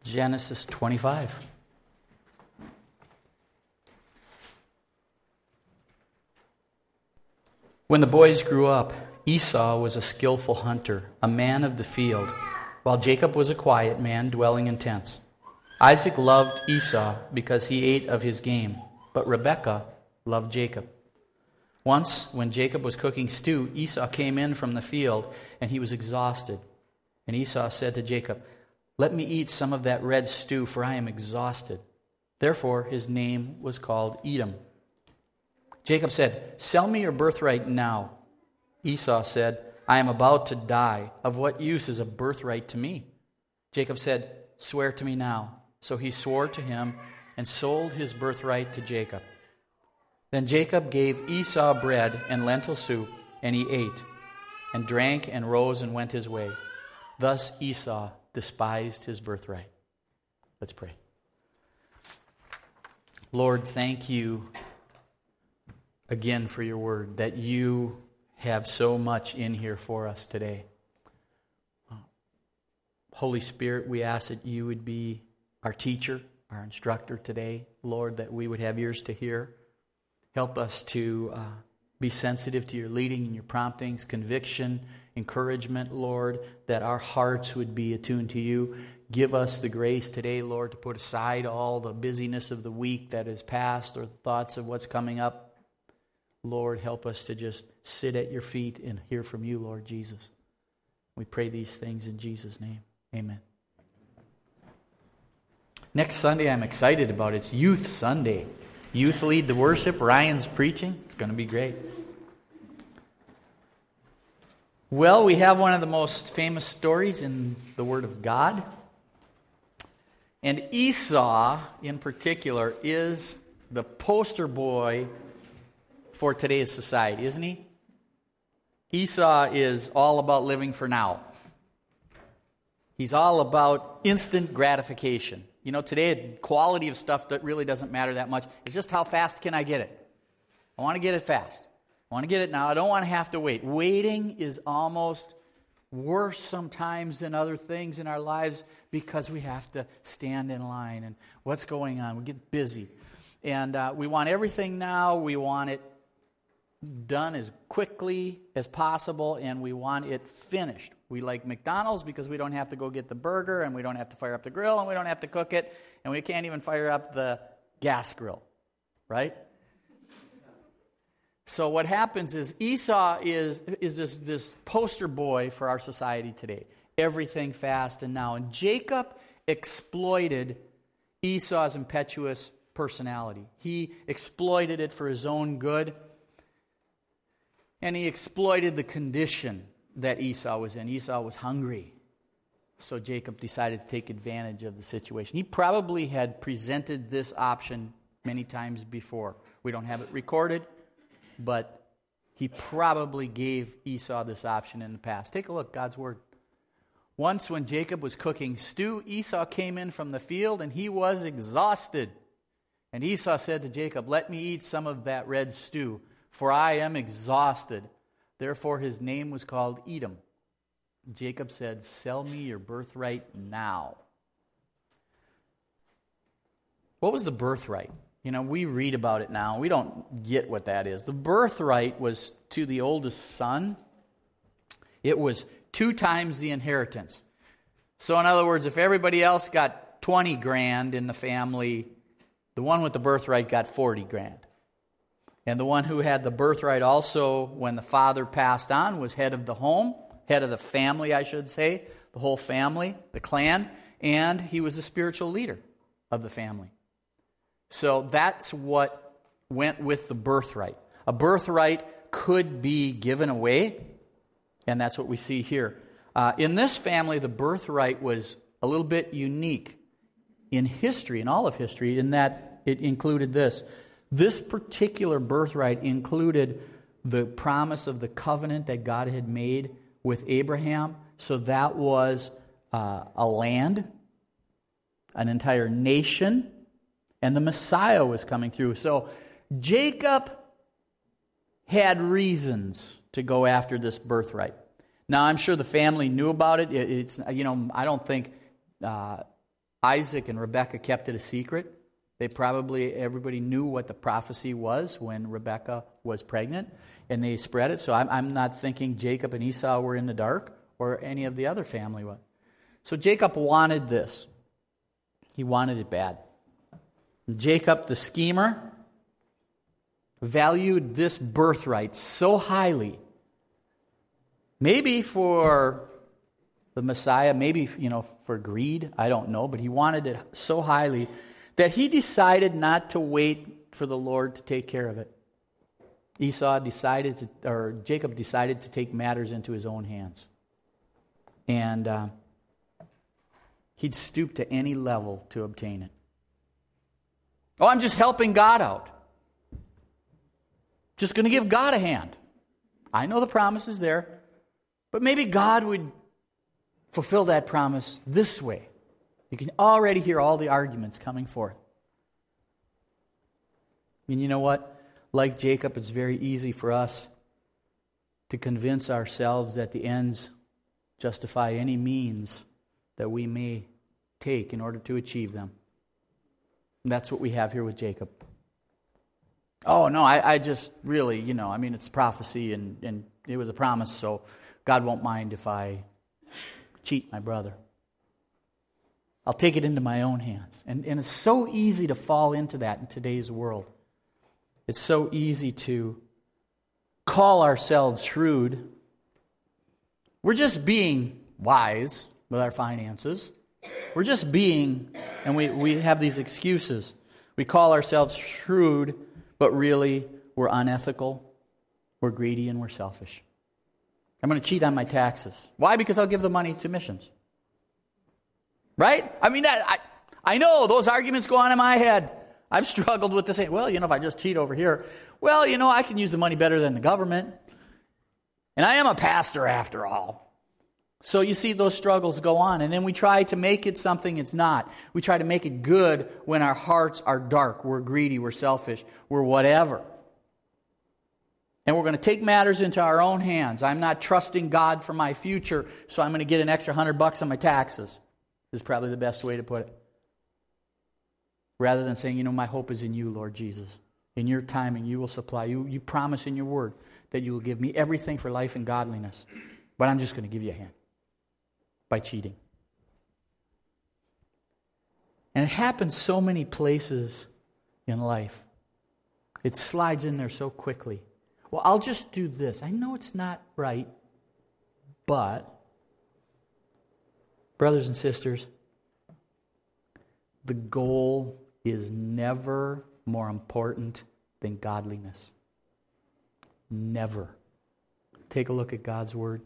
Genesis 25. When the boys grew up, Esau was a skillful hunter, a man of the field, while Jacob was a quiet man dwelling in tents. Isaac loved Esau because he ate of his game, but Rebekah loved Jacob. Once, when Jacob was cooking stew, Esau came in from the field, and he was exhausted. And Esau said to Jacob, "Let me eat some of that red stew, for I am exhausted." Therefore, his name was called Edom. Jacob said, "Sell me your birthright now." Esau said, "I am about to die. Of what use is a birthright to me?" Jacob said, "Swear to me now." So he swore to him and sold his birthright to Jacob. Then Jacob gave Esau bread and lentil soup, and he ate, and drank, and rose and went his way. Thus Esau despised his birthright. Let's pray. Lord, thank you again for your word, that you have so much in here for us today. Holy Spirit, we ask that you would be our teacher, our instructor today. Lord, that we would have ears to hear. Help us to be sensitive to your leading and your promptings, conviction, encouragement, Lord, that our hearts would be attuned to you. Give us the grace today, Lord, to put aside all the busyness of the week that is past or the thoughts of what's coming up. Lord, help us to just sit at your feet and hear from you, Lord Jesus. We pray these things in Jesus' name. Amen. Next Sunday I'm excited about. It's Youth Sunday. Youth lead the worship. Ryan's preaching. It's going to be great. Well, we have one of the most famous stories in the Word of God. And Esau, in particular, is the poster boy for today's society, isn't he? Esau is all about living for now. He's all about instant gratification. You know, today, the quality of stuff that really doesn't matter that much. It's just how fast can I get it? I want to get it fast. I want to get it now. I don't want to have to wait. Waiting is almost worse sometimes than other things in our lives because we have to stand in line. And what's going on? We get busy. And we want everything now. We want it done as quickly as possible, and we want it finished. We like McDonald's because we don't have to go get the burger, and we don't have to fire up the grill, and we don't have to cook it, and we can't even fire up the gas grill, right? So what happens is Esau is this poster boy for our society today. Everything fast and now. And Jacob exploited Esau's impetuous personality. He exploited it for his own good. And he exploited the condition that Esau was in. Esau was hungry. So Jacob decided to take advantage of the situation. He probably had presented this option many times before. We don't have it recorded, but he probably gave Esau this option in the past. Take a look, God's Word. Once when Jacob was cooking stew, Esau came in from the field and he was exhausted. And Esau said to Jacob, "Let me eat some of that red stew, for I am exhausted." Therefore his name was called Edom. Jacob said, "Sell me your birthright now." What was the birthright? You know, we read about it now. We don't get what that is. The birthright was to the oldest son. It was 2 times the inheritance. So in other words, if everybody else got 20 grand in the family, the one with the birthright got 40 grand. And the one who had the birthright also, when the father passed on, was head of the home, head of the family, I should say, the whole family, the clan, and he was the spiritual leader of the family. So that's what went with the birthright. A birthright could be given away, and that's what we see here. In this family, the birthright was a little bit unique in history, in all of history, in that it included this. This particular birthright included the promise of the covenant that God had made with Abraham. So that was a land, an entire nation, and the Messiah was coming through. So Jacob had reasons to go after this birthright. Now, I'm sure the family knew about it. I don't think Isaac and Rebekah kept it a secret. Everybody knew what the prophecy was when Rebekah was pregnant, and they spread it. So I'm not thinking Jacob and Esau were in the dark, or any of the other family was. So Jacob wanted this. He wanted it bad. Jacob, the schemer, valued this birthright so highly. Maybe for the Messiah, maybe, for greed, I don't know, but he wanted it so highly that he decided not to wait for the Lord to take care of it. Jacob decided to take matters into his own hands. And he'd stoop to any level to obtain it. Oh, I'm just helping God out. Just going to give God a hand. I know the promise is there, but maybe God would fulfill that promise this way. You can already hear all the arguments coming forth. And you know what? Like Jacob, it's very easy for us to convince ourselves that the ends justify any means that we may take in order to achieve them. And that's what we have here with Jacob. Oh, no, I just really, it's prophecy and it was a promise, so God won't mind if I cheat my brother. I'll take it into my own hands. And it's so easy to fall into that in today's world. It's so easy to call ourselves shrewd. We're just being wise with our finances. We're just being, and we have these excuses. We call ourselves shrewd, but really we're unethical, we're greedy, and we're selfish. I'm going to cheat on my taxes. Why? Because I'll give the money to missions. Right? I know those arguments go on in my head. I've struggled with this. Well, if I just cheat over here, I can use the money better than the government. And I am a pastor after all. So you see those struggles go on. And then we try to make it something it's not. We try to make it good when our hearts are dark. We're greedy. We're selfish. We're whatever. And we're going to take matters into our own hands. I'm not trusting God for my future, so I'm going to get an extra $100 on my taxes. Is probably the best way to put it. Rather than saying, my hope is in you, Lord Jesus. In your timing, you will supply. You promise in your word that you will give me everything for life and godliness. But I'm just going to give you a hand by cheating. And it happens so many places in life. It slides in there so quickly. Well, I'll just do this. I know it's not right, but brothers and sisters, the goal is never more important than godliness. Never. Take a look at God's Word.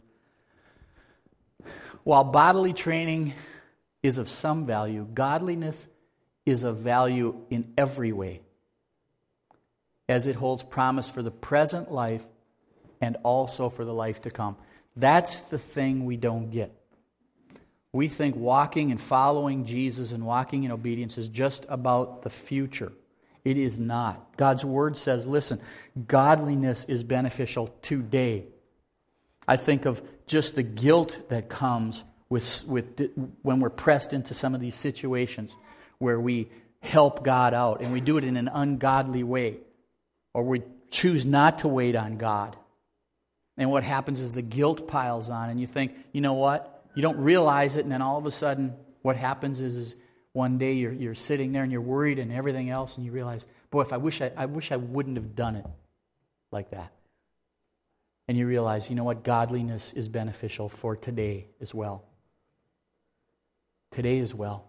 While bodily training is of some value, godliness is of value in every way, as it holds promise for the present life and also for the life to come. That's the thing we don't get. We think walking and following Jesus and walking in obedience is just about the future. It is not. God's Word says, listen, godliness is beneficial today. I think of just the guilt that comes with when we're pressed into some of these situations where we help God out and we do it in an ungodly way, or we choose not to wait on God. And what happens is the guilt piles on and you think, you know what? You don't realize it, and then all of a sudden what happens is one day you're sitting there and you're worried and everything else, and you realize, boy, if I wish I wouldn't have done it like that. And you realize, you know what? Godliness is beneficial for today as well. Today as well.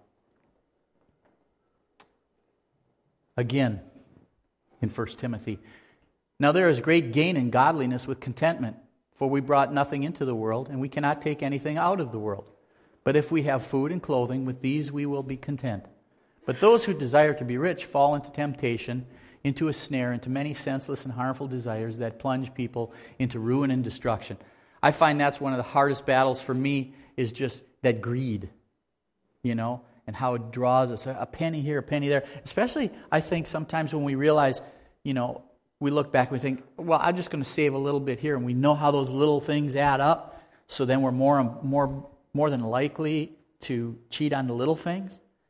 Again, in 1 Timothy. Now there is great gain in godliness with contentment, for we brought nothing into the world, and we cannot take anything out of the world. But if we have food and clothing, with these we will be content. But those who desire to be rich fall into temptation, into a snare, into many senseless and harmful desires that plunge people into ruin and destruction. I find that's one of the hardest battles for me, is just that greed, and how it draws us, a penny here, a penny there. Especially, I think, sometimes when we realize, we look back and we think, well, I'm just going to save a little bit here, and we know how those little things add up, so then we're more than likely to cheat on the little things.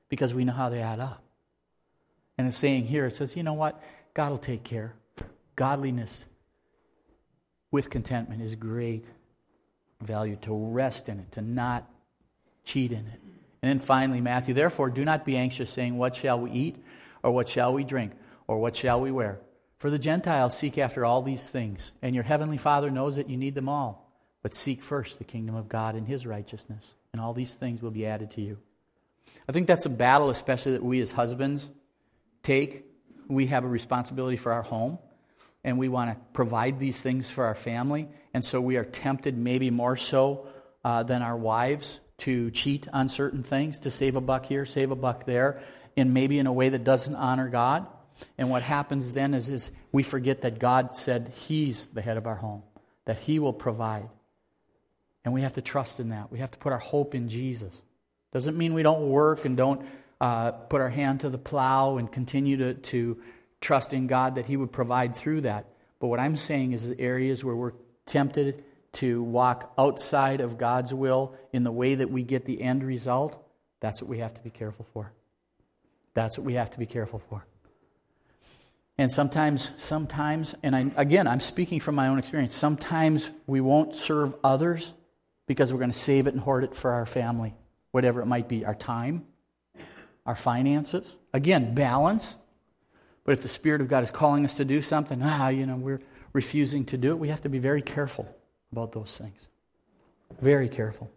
because we know how they add up. And it's saying here, it says, you know what? God will take care. Godliness with contentment is great value, to rest in it, to not cheat in it. And then finally, Matthew, therefore, do not be anxious, saying, what shall we eat, or what shall we drink, or what shall we wear? For the Gentiles seek after all these things, and your heavenly Father knows that you need them all. But seek first the kingdom of God and His righteousness, and all these things will be added to you. I think that's a battle, especially that we as husbands take. We have a responsibility for our home, and we want to provide these things for our family, and so we are tempted maybe more so than our wives to cheat on certain things, to save a buck here, save a buck there, and maybe in a way that doesn't honor God. And what happens then is we forget that God said He's the head of our home, that He will provide. And we have to trust in that. We have to put our hope in Jesus. Doesn't mean we don't work and don't put our hand to the plow and continue to trust in God that He would provide through that. But what I'm saying is the areas where we're tempted to walk outside of God's will in the way that we get the end result, that's what we have to be careful for. That's what we have to be careful for. And sometimes, and I'm speaking from my own experience, sometimes we won't serve others because we're going to save it and hoard it for our family, whatever it might be, our time, our finances. Again, balance. But if the Spirit of God is calling us to do something, we're refusing to do it, we have to be very careful about those things. Very careful.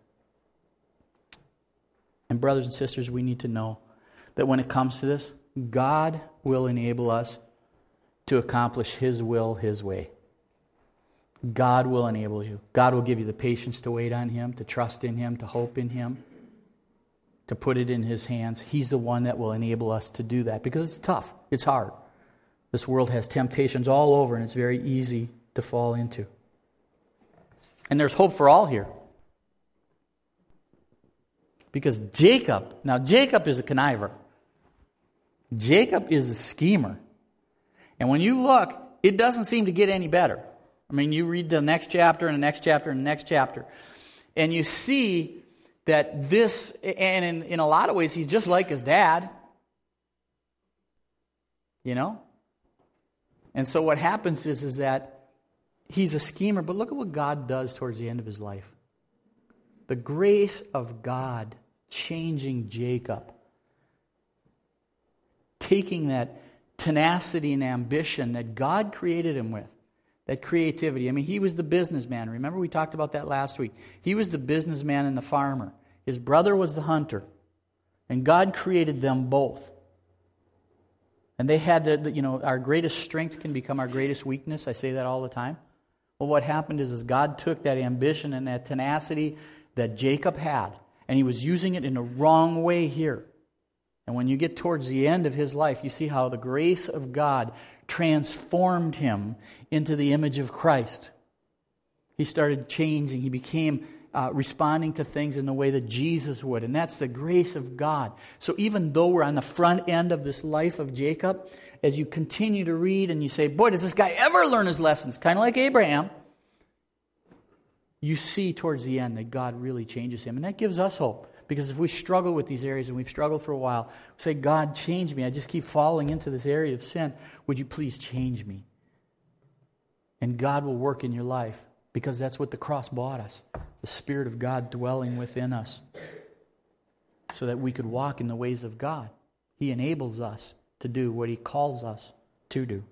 And brothers and sisters, we need to know that when it comes to this, God will enable us to accomplish His will His way. God will enable you. God will give you the patience to wait on Him, to trust in Him, to hope in Him, to put it in His hands. He's the one that will enable us to do that because it's tough. It's hard. This world has temptations all over and it's very easy to fall into. And there's hope for all here. Because Jacob is a conniver. Jacob is a schemer. And when you look, it doesn't seem to get any better. I mean, you read the next chapter and the next chapter and the next chapter, and you see that this, and in a lot of ways, he's just like his dad. You know? And so what happens is that he's a schemer, but look at what God does towards the end of his life. The grace of God changing Jacob, taking that tenacity and ambition that God created him with, that creativity. I mean, he was the businessman. Remember, we talked about that last week. He was the businessman and the farmer. His brother was the hunter. And God created them both. And they had our greatest strength can become our greatest weakness. I say that all the time. Well, what happened is God took that ambition and that tenacity that Jacob had, and he was using it in a wrong way here. And when you get towards the end of his life, you see how the grace of God transformed him into the image of Christ. He started changing. He became responding to things in the way that Jesus would. And that's the grace of God. So even though we're on the front end of this life of Jacob, as you continue to read and you say, boy, does this guy ever learn his lessons? Kind of like Abraham. You see towards the end that God really changes him. And that gives us hope. Because if we struggle with these areas, and we've struggled for a while, we say, God, change me. I just keep falling into this area of sin. Would you please change me? And God will work in your life, because that's what the cross bought us. The Spirit of God dwelling within us, so that we could walk in the ways of God. He enables us to do what He calls us to do.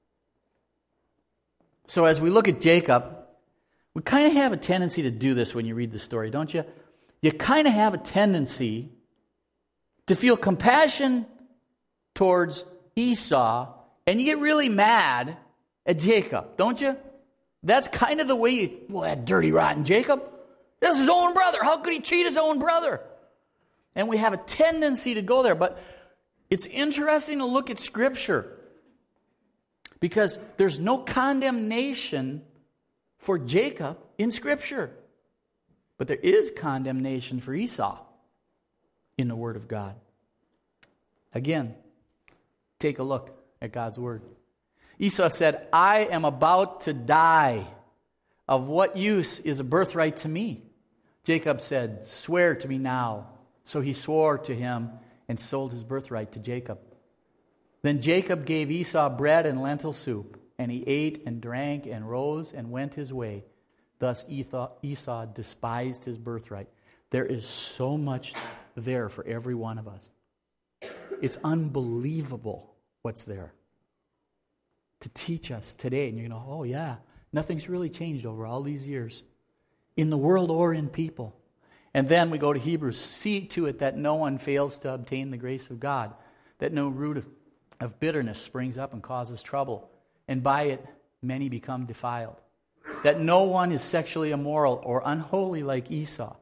So as we look at Jacob, we kind of have a tendency to do this when you read the story, don't you? You kind of have a tendency to feel compassion towards Esau, and you get really mad at Jacob, don't you? That's kind of the way that dirty, rotten Jacob. That's his own brother. How could he cheat his own brother? And we have a tendency to go there. But it's interesting to look at Scripture, because there's no condemnation for Jacob in Scripture. But there is condemnation for Esau in the Word of God. Again, take a look at God's Word. Esau said, I am about to die. Of what use is a birthright to me? Jacob said, swear to me now. So he swore to him and sold his birthright to Jacob. Then Jacob gave Esau bread and lentil soup, and he ate and drank and rose and went his way. Thus Esau despised his birthright. There is so much there for every one of us. It's unbelievable what's there to teach us today. And you're going to go, oh yeah, nothing's really changed over all these years in the world or in people. And then we go to Hebrews. See to it that no one fails to obtain the grace of God, that no root of bitterness springs up and causes trouble, and by it many become defiled. That no one is sexually immoral or unholy like Esau,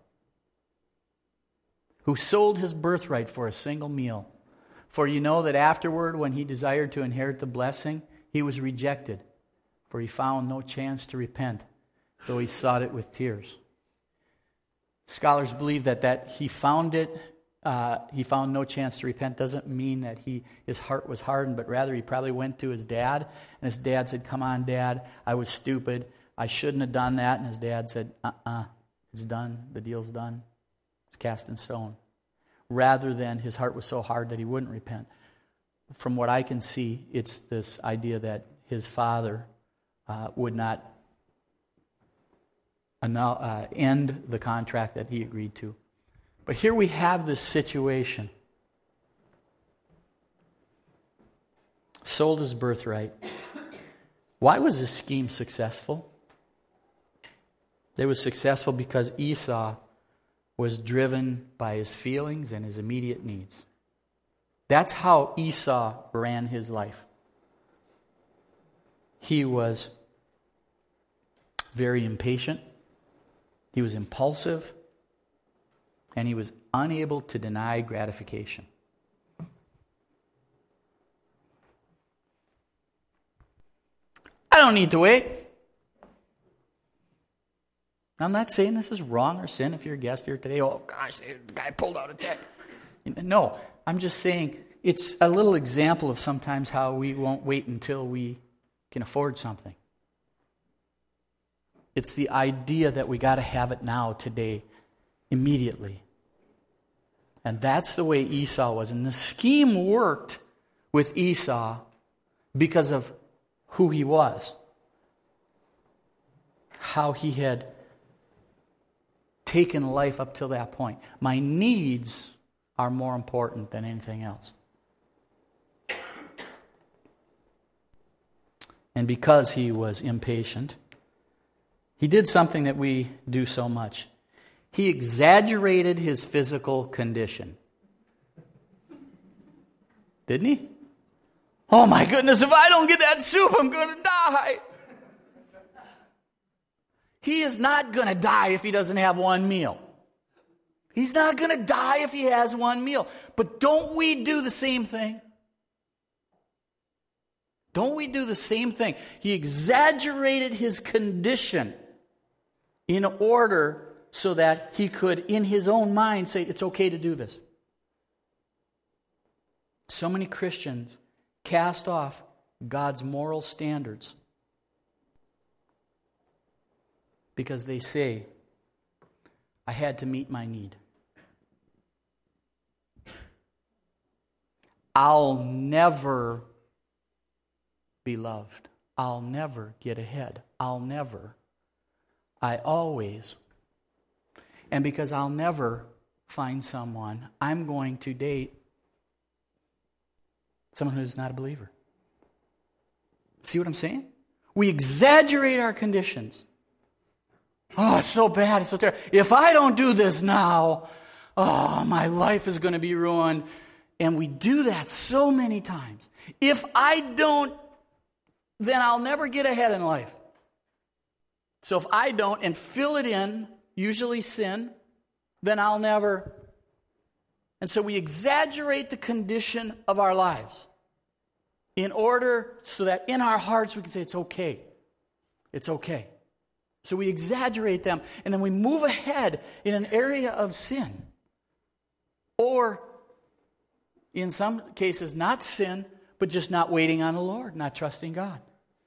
who sold his birthright for a single meal. For you know that afterward, when he desired to inherit the blessing, he was rejected, for he found no chance to repent, though he sought it with tears. Scholars believe that he found no chance to repent doesn't mean that his heart was hardened, but rather he probably went to his dad, and his dad said, come on, Dad, I was stupid. I shouldn't have done that. And his dad said, it's done. The deal's done. It's cast in stone. Rather than his heart was so hard that he wouldn't repent. From what I can see, it's this idea that his father would not end the contract that he agreed to. But here we have this situation. Sold his birthright. Why was this scheme successful? It was successful because Esau was driven by his feelings and his immediate needs. That's how Esau ran his life. He was very impatient. He was impulsive. And he was unable to deny gratification. I don't need to wait. I'm not saying this is wrong or sin if you're a guest here today. Oh, gosh, the guy pulled out a check. No, I'm just saying it's a little example of sometimes how we won't wait until we can afford something. It's the idea that we got to have it now, today, immediately. And that's the way Esau was. And the scheme worked with Esau because of who he was. How he had taken life up till that point. My needs are more important than anything else. And because he was impatient, he did something that we do so much. He exaggerated his physical condition. Didn't he? Oh my goodness, if I don't get that soup, I'm going to die. He is not going to die if he doesn't have one meal. He's not going to die if he has one meal. But don't we do the same thing? Don't we do the same thing? He exaggerated his condition in order so that he could, in his own mind, say, it's okay to do this. So many Christians cast off God's moral standards because they say, I had to meet my need. I'll never be loved. I'll never get ahead. I always. And because I'll never find someone, I'm going to date someone who's not a believer. See what I'm saying? We exaggerate our conditions. Oh, it's so bad. It's so terrible. If I don't do this now, oh, my life is going to be ruined. And we do that so many times. If I don't, then I'll never get ahead in life. So if I don't and fill it in, usually sin, then I'll never. And so we exaggerate the condition of our lives in order so that in our hearts we can say, it's okay. It's okay. So we exaggerate them, and then we move ahead in an area of sin. Or, in some cases, not sin, but just not waiting on the Lord, not trusting God.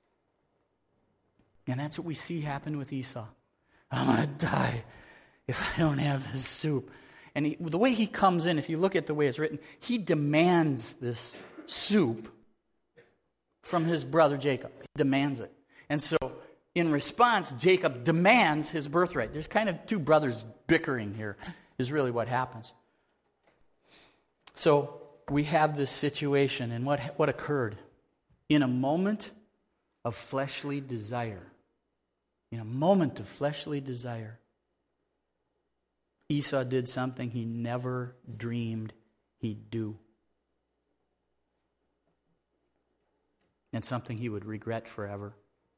And that's what we see happen with Esau. I'm going to die if I don't have this soup. And the way he comes in, if you look at the way it's written, he demands this soup from his brother Jacob. He demands it. And so, in response, Jacob demands his birthright. There's kind of two brothers bickering here, is really what happens. So, we have this situation, and what occurred? In a moment of fleshly desire, Esau did something he never dreamed he'd do. And something he would regret forever.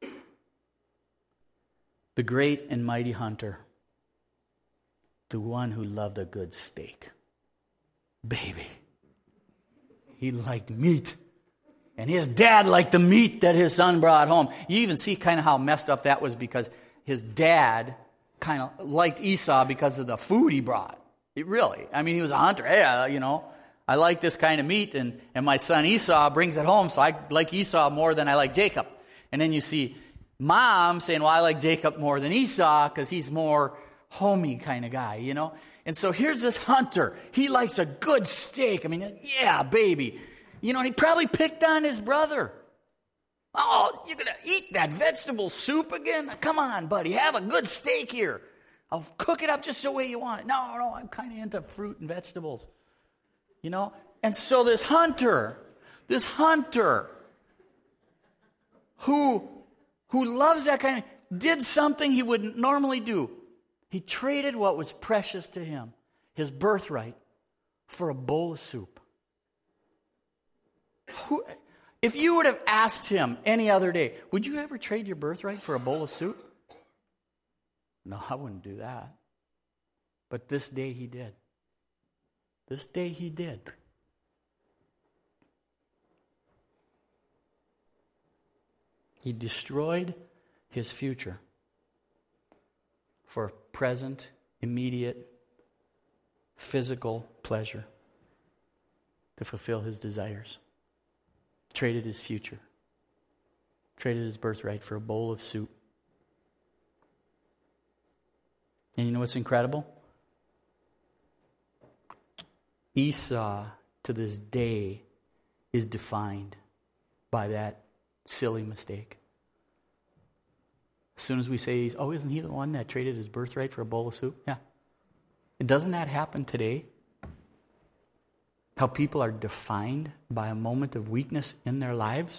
The great and mighty hunter, the one who loved a good steak. Baby. He liked meat. And his dad liked the meat that his son brought home. You even see kind of how messed up that was, because his dad kind of liked Esau because of the food he brought. He was a hunter. Hey, I like this kind of meat, and my son Esau brings it home, so I like Esau more than I like Jacob. And then you see mom saying, well, I like Jacob more than Esau because he's more homey kind of guy, And so here's this hunter. He likes a good steak. Yeah, baby. And he probably picked on his brother. Oh, you're going to eat that vegetable soup again? Come on, buddy. Have a good steak here. I'll cook it up just the way you want it. No, I'm kind of into fruit and vegetables. And so this hunter who loves that kind of, did something he wouldn't normally do. He traded what was precious to him, his birthright, for a bowl of soup. If you would have asked him any other day, would you ever trade your birthright for a bowl of soup? No, I wouldn't do that. But this day he did. This day he did. He destroyed his future for present, immediate, physical pleasure to fulfill his desires. Traded his future. Traded his birthright for a bowl of soup. And you know what's incredible? Esau, to this day, is defined by that silly mistake. As soon as we say, oh, isn't he the one that traded his birthright for a bowl of soup? Yeah. And doesn't that happen today? How people are defined by a moment of weakness in their lives?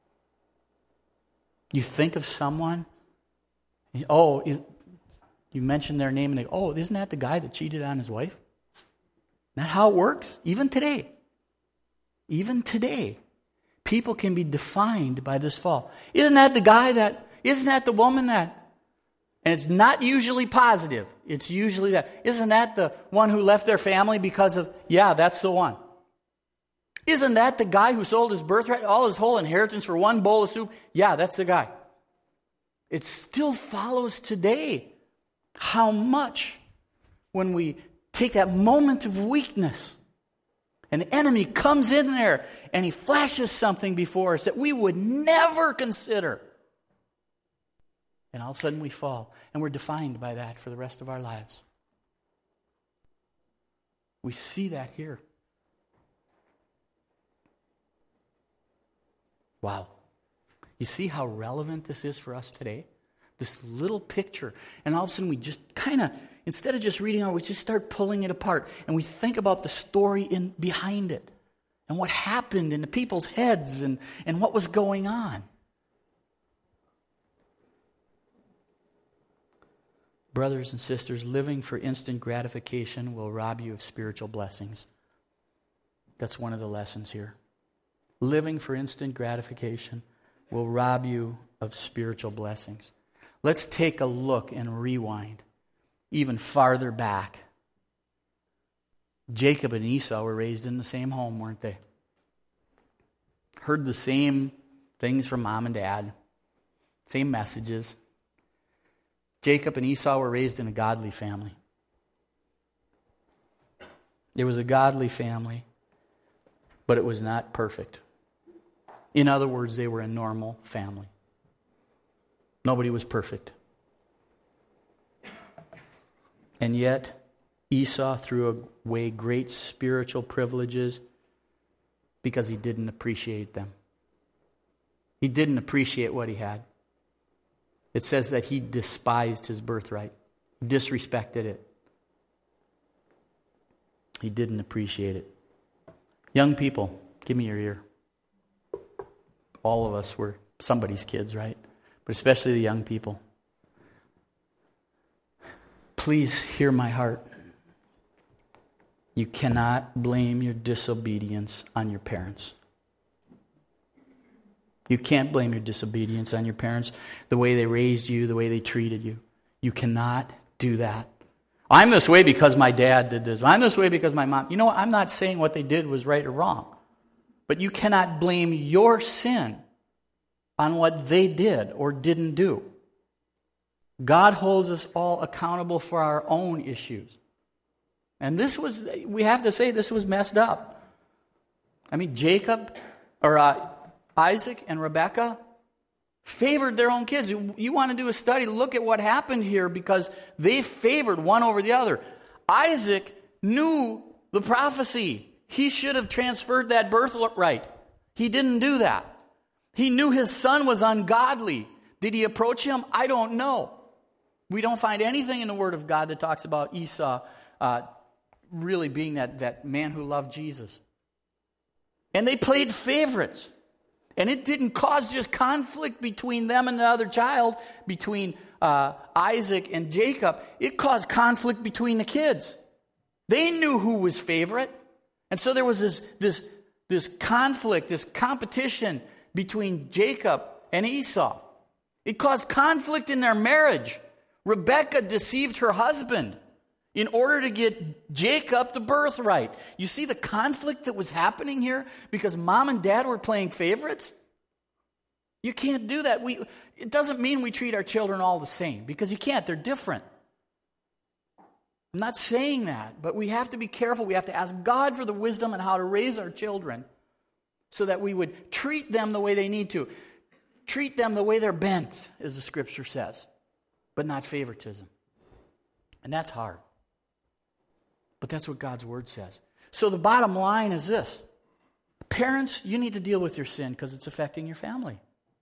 You think of someone, you mention their name, and they go, isn't that the guy that cheated on his wife? Isn't that how it works? Even today. Even today. People can be defined by this fall. Isn't that the woman that? And it's not usually positive. It's usually that. Isn't that the one who left their family because of, yeah, that's the one. Isn't that the guy who sold his birthright, all his whole inheritance for one bowl of soup? Yeah, that's the guy. It still follows today. How much when we take that moment of weakness, an enemy comes in there and he flashes something before us that we would never consider. And all of a sudden we fall. And we're defined by that for the rest of our lives. We see that here. Wow. You see how relevant this is for us today? This little picture. And all of a sudden we just kind of, instead of just reading it, we just start pulling it apart. And we think about the story behind it. And what happened in the people's heads and what was going on. Brothers and sisters, living for instant gratification will rob you of spiritual blessings. That's one of the lessons here. Living for instant gratification will rob you of spiritual blessings. Let's take a look and rewind even farther back. Jacob and Esau were raised in the same home, weren't they? Heard the same things from mom and dad, same messages. Jacob and Esau were raised in a godly family. It was a godly family, but it was not perfect. In other words, they were a normal family. Nobody was perfect. And yet, Esau threw away great spiritual privileges because he didn't appreciate them. He didn't appreciate what he had. It says that he despised his birthright, disrespected it. He didn't appreciate it. Young people, give me your ear. All of us were somebody's kids, right? But especially the young people. Please hear my heart. You cannot blame your disobedience on your parents. You can't blame your disobedience on your parents, the way they raised you, the way they treated you. You cannot do that. I'm this way because my dad did this. I'm this way because my mom. You know what? I'm not saying what they did was right or wrong. But you cannot blame your sin on what they did or didn't do. God holds us all accountable for our own issues. And we have to say this was messed up. I mean, Isaac and Rebekah favored their own kids. You want to do a study, look at what happened here because they favored one over the other. Isaac knew the prophecy. He should have transferred that birthright. He didn't do that. He knew his son was ungodly. Did he approach him? I don't know. We don't find anything in the Word of God that talks about Esau really being that man who loved Jesus. And they played favorites. And it didn't cause just conflict between them and the other child, between Isaac and Jacob. It caused conflict between the kids. They knew who was favorite. And so there was this conflict, this competition between Jacob and Esau. It caused conflict in their marriage. Rebekah deceived her husband in order to get Jacob the birthright. You see the conflict that was happening here because mom and dad were playing favorites? You can't do that. It doesn't mean we treat our children all the same because you can't. They're different. I'm not saying that, but we have to be careful. We have to ask God for the wisdom on how to raise our children so that we would treat them the way they need to. Treat them the way they're bent, as the Scripture says, but not favoritism. And that's hard. But that's what God's Word says. So the bottom line is this. Parents, you need to deal with your sin because it's affecting your family.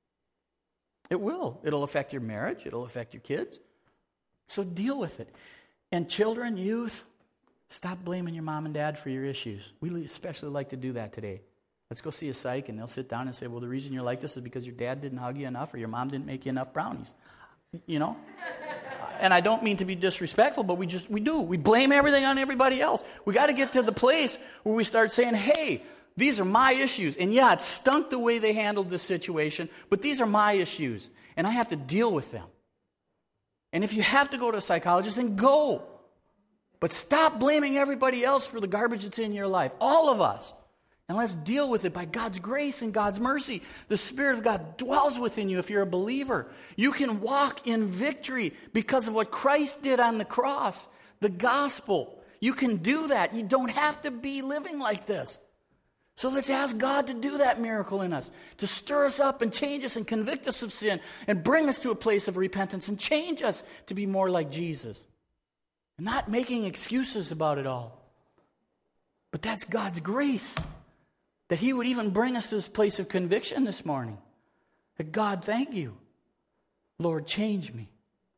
It will. It'll affect your marriage. It'll affect your kids. So deal with it. And children, youth, stop blaming your mom and dad for your issues. We especially like to do that today. Let's go see a psych and they'll sit down and say, well, the reason you're like this is because your dad didn't hug you enough or your mom didn't make you enough brownies. You know? And I don't mean to be disrespectful, but we do. We blame everything on everybody else. We got to get to the place where we start saying, hey, these are my issues. And yeah, it stunk the way they handled this situation, but these are my issues. And I have to deal with them. And if you have to go to a psychologist, then go. But stop blaming everybody else for the garbage that's in your life. All of us. And let's deal with it by God's grace and God's mercy. The Spirit of God dwells within you if you're a believer. You can walk in victory because of what Christ did on the cross, the gospel. You can do that. You don't have to be living like this. So let's ask God to do that miracle in us, to stir us up and change us and convict us of sin and bring us to a place of repentance and change us to be more like Jesus. And not making excuses about it all. But that's God's grace. That He would even bring us to this place of conviction this morning. That God, thank you. Lord, change me.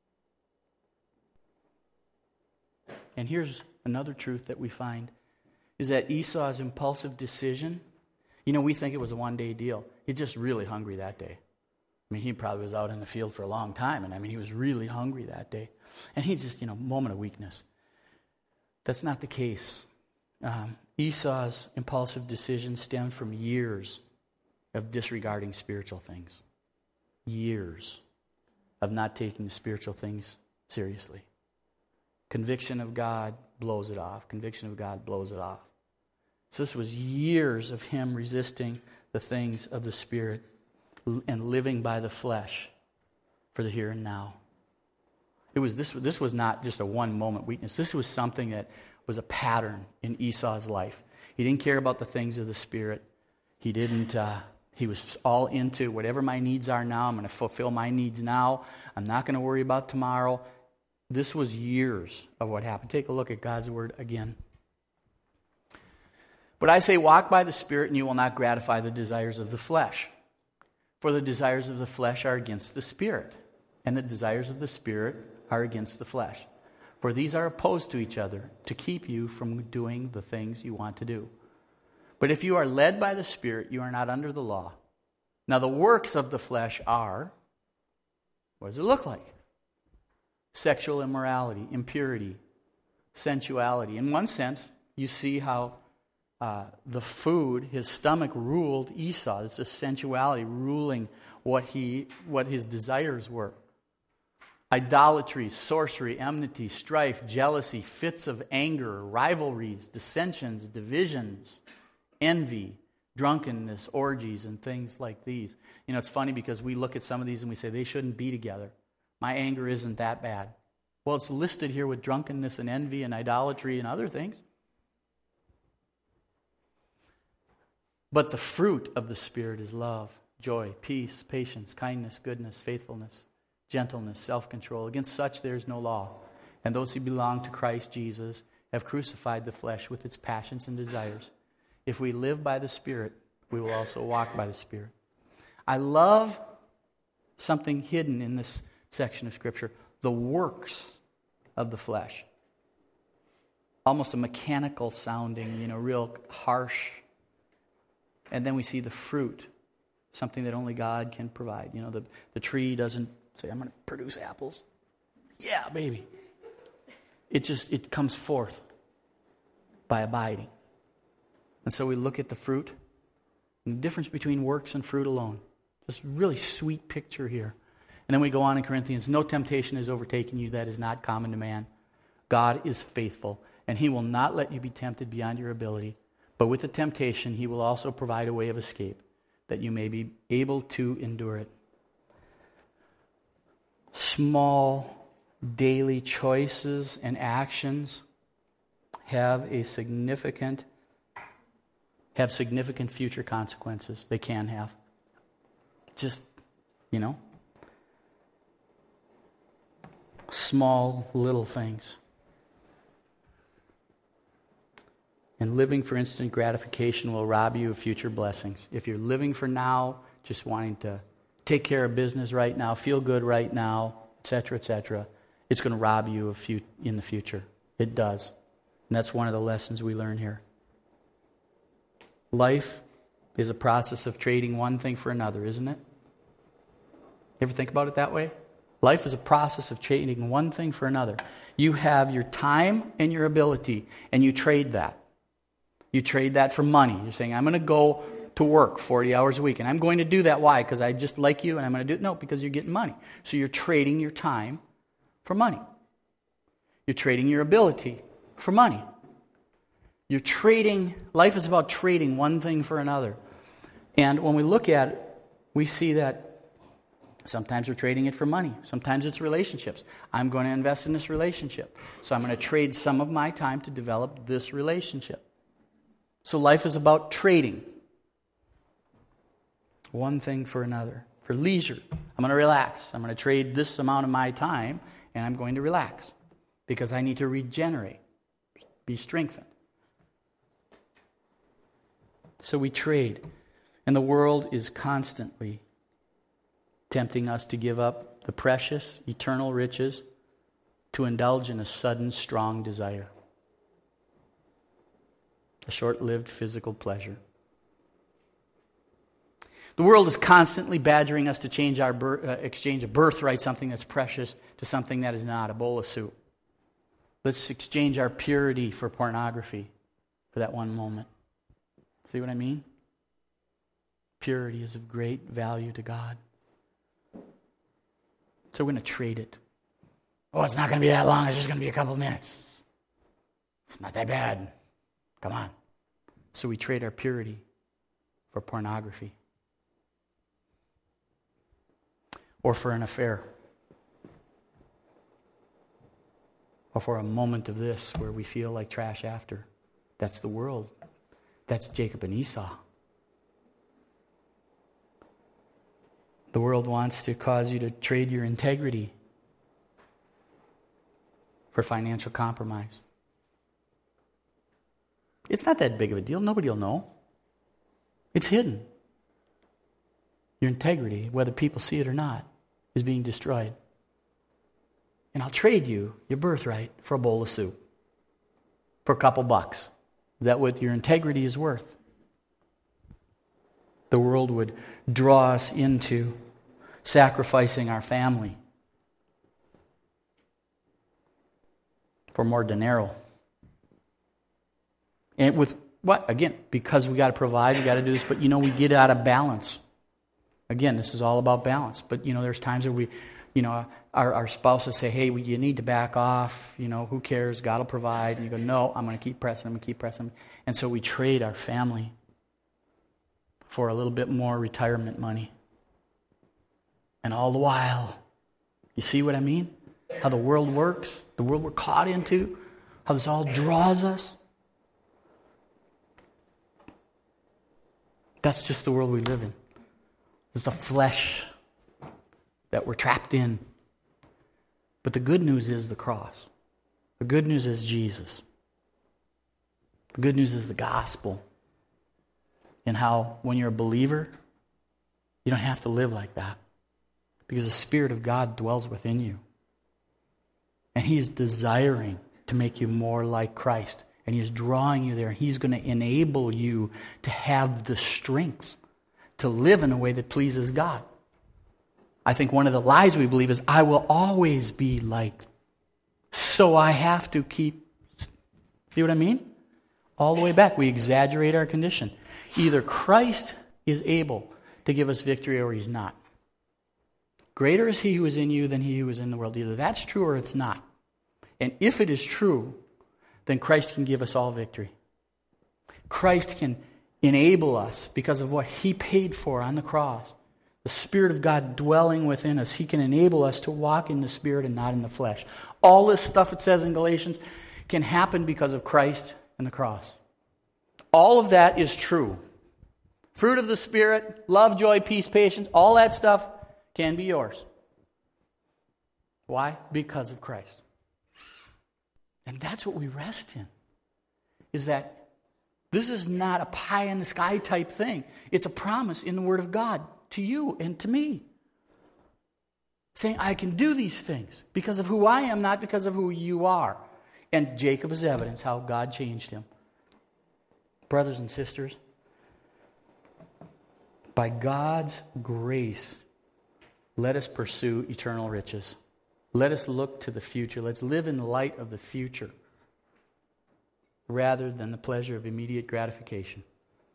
And here's another truth that we find, is that Esau's impulsive decision, we think it was a one-day deal. He's just really hungry that day. I mean, he probably was out in the field for a long time, and he was really hungry that day. And he's just, moment of weakness. That's not the case. Esau's impulsive decision stemmed from years of disregarding spiritual things. Years of not taking the spiritual things seriously. Conviction of God blows it off. Conviction of God blows it off. So this was years of him resisting the things of the Spirit and living by the flesh for the here and now. This was not just a one-moment weakness. This was something that was a pattern in Esau's life. He didn't care about the things of the Spirit. He was all into whatever my needs are now. I'm going to fulfill my needs now. I'm not going to worry about tomorrow. This was years of what happened. Take a look at God's word again. But I say, walk by the Spirit, and you will not gratify the desires of the flesh. For the desires of the flesh are against the Spirit, and the desires of the Spirit are against the flesh. For these are opposed to each other, to keep you from doing the things you want to do. But if you are led by the Spirit, you are not under the law. Now the works of the flesh are, what does it look like? Sexual immorality, impurity, sensuality. In one sense, you see how the food, his stomach ruled Esau. It's a sensuality ruling what his desires were. Idolatry, sorcery, enmity, strife, jealousy, fits of anger, rivalries, dissensions, divisions, envy, drunkenness, orgies, and things like these. You know, it's funny because we look at some of these and we say they shouldn't be together. My anger isn't that bad. Well, it's listed here with drunkenness and envy and idolatry and other things. But the fruit of the Spirit is love, joy, peace, patience, kindness, goodness, faithfulness, gentleness, self-control. Against such there is no law. And those who belong to Christ Jesus have crucified the flesh with its passions and desires. If we live by the Spirit, we will also walk by the Spirit. I love something hidden in this section of Scripture. The works of the flesh. Almost a mechanical sounding, real harsh. And then we see the fruit, something that only God can provide. The tree doesn't say, I'm going to produce apples. Yeah, baby. It comes forth by abiding. And so we look at the fruit and the difference between works and fruit alone. Just really sweet picture here. And then we go on in Corinthians, no temptation has overtaken you that is not common to man. God is faithful, and he will not let you be tempted beyond your ability. But with the temptation, he will also provide a way of escape, that you may be able to endure it. Small daily choices and actions have significant future consequences. They can have. Just, small little things. And living for instant gratification will rob you of future blessings. If you're living for now, just wanting to take care of business right now, feel good right now, etc., it's going to rob you in the future. It does. And that's one of the lessons we learn here. Life is a process of trading one thing for another, isn't it? You ever think about it that way? Life is a process of trading one thing for another. You have your time and your ability, and you trade that. You trade that for money. You're saying, I'm going to go to work 40 hours a week, and I'm going to do that. Why? Because I just like you, and I'm going to do it? No, because you're getting money. So you're trading your time for money. You're trading your ability for money. You're trading, life is about trading one thing for another. And when we look at it, we see that sometimes we're trading it for money. Sometimes it's relationships. I'm going to invest in this relationship. So I'm going to trade some of my time to develop this relationship. So life is about trading one thing for another. For leisure, I'm going to relax. I'm going to trade this amount of my time, and I'm going to relax because I need to regenerate, be strengthened. So we trade, and the world is constantly tempting us to give up the precious, eternal riches to indulge in a sudden, strong desire. A short-lived physical pleasure. The world is constantly badgering us to change our exchange a birthright, something that's precious, to something that is not, a bowl of soup. Let's exchange our purity for pornography for that one moment. See what I mean? Purity is of great value to God. So we're going to trade it. Oh, it's not going to be that long. It's just going to be a couple minutes. It's not that bad. Come on. So we trade our purity for pornography. Or for an affair. Or for a moment of this where we feel like trash after. That's the world. That's Jacob and Esau. The world wants to cause you to trade your integrity for financial compromise. It's not that big of a deal. Nobody will know. It's hidden. Your integrity, whether people see it or not, is being destroyed. And I'll trade you your birthright for a bowl of soup. For a couple bucks. Is that what your integrity is worth? The world would draw us into sacrificing our family for more dinero. And with what? Again, because we got to provide, we got to do this, but we get out of balance. Again, this is all about balance. But there's times where our spouses say, hey, you need to back off, who cares, God will provide. And you go, no, I'm going to keep pressing, And so we trade our family for a little bit more retirement money. And all the while, you see what I mean? How the world works, the world we're caught into, how this all draws us. That's just the world we live in. It's the flesh that we're trapped in. But the good news is the cross. The good news is Jesus. The good news is the gospel. And how when you're a believer, you don't have to live like that. Because the Spirit of God dwells within you. And He is desiring to make you more like Christ. And He is drawing you there. He's going to enable you to have the strength to live in a way that pleases God. I think one of the lies we believe is, I will always be like, so I have to keep. See what I mean? All the way back, we exaggerate our condition. Either Christ is able to give us victory or He's not. Greater is He who is in you than he who is in the world. Either that's true or it's not. And if it is true, then Christ can give us all victory. Christ can enable us because of what He paid for on the cross. The Spirit of God dwelling within us. He can enable us to walk in the Spirit and not in the flesh. All this stuff it says in Galatians can happen because of Christ and the cross. All of that is true. Fruit of the Spirit, love, joy, peace, patience, all that stuff can be yours. Why? Because of Christ. And that's what we rest in. Is that this is not a pie in the sky type thing. It's a promise in the Word of God to you and to me. Saying, I can do these things because of who I am, not because of who you are. And Jacob is evidence how God changed him. Brothers and sisters, by God's grace, let us pursue eternal riches. Let us look to the future. Let's live in the light of the future rather than the pleasure of immediate gratification.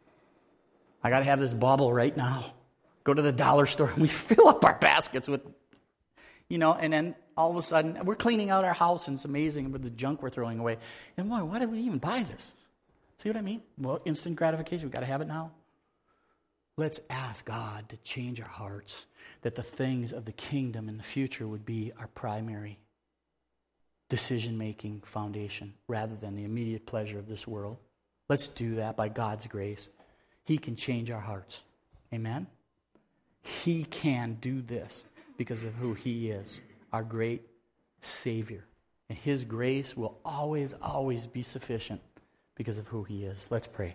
I got to have this bauble right now. Go to the dollar store and we fill up our baskets with, and then all of a sudden we're cleaning out our house and it's amazing with the junk we're throwing away. And why did we even buy this? See what I mean? Well, instant gratification. We've got to have it now. Let's ask God to change our hearts, that the things of the kingdom in the future would be our primary decision-making foundation rather than the immediate pleasure of this world. Let's do that by God's grace. He can change our hearts. Amen? He can do this because of who He is, our great Savior. And His grace will always, always be sufficient because of who He is. Let's pray.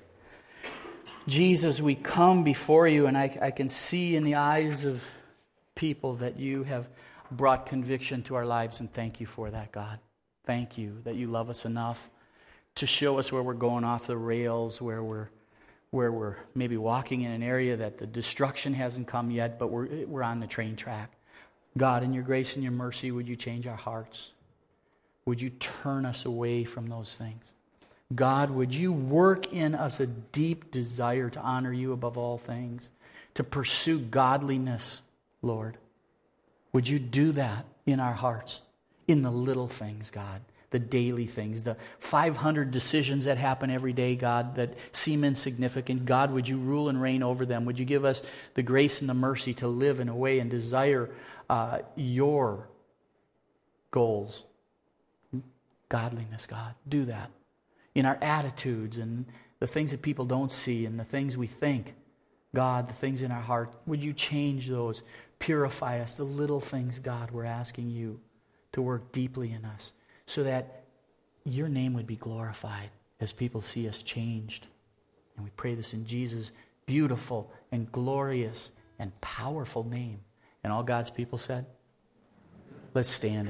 Jesus, we come before You, and I can see in the eyes of people that You have brought conviction to our lives, and thank You for that, God. Thank You that You love us enough to show us where we're going off the rails, where we're maybe walking in an area that the destruction hasn't come yet, but we're on the train track. God, in Your grace and Your mercy, would You change our hearts? Would You turn us away from those things? God, would You work in us a deep desire to honor You above all things, to pursue godliness, Lord? Would You do that in our hearts, in the little things, God, the daily things, the 500 decisions that happen every day, God, that seem insignificant. God, would You rule and reign over them? Would You give us the grace and the mercy to live in a way and desire Your goals? Godliness, God, do that. In our attitudes and the things that people don't see and the things we think, God, the things in our heart, would You change those? Purify us. The little things, God, we're asking You to work deeply in us, so that your name would be glorified as people see us changed. And we pray this in Jesus' beautiful and glorious and powerful name. And all God's people said, let's stand.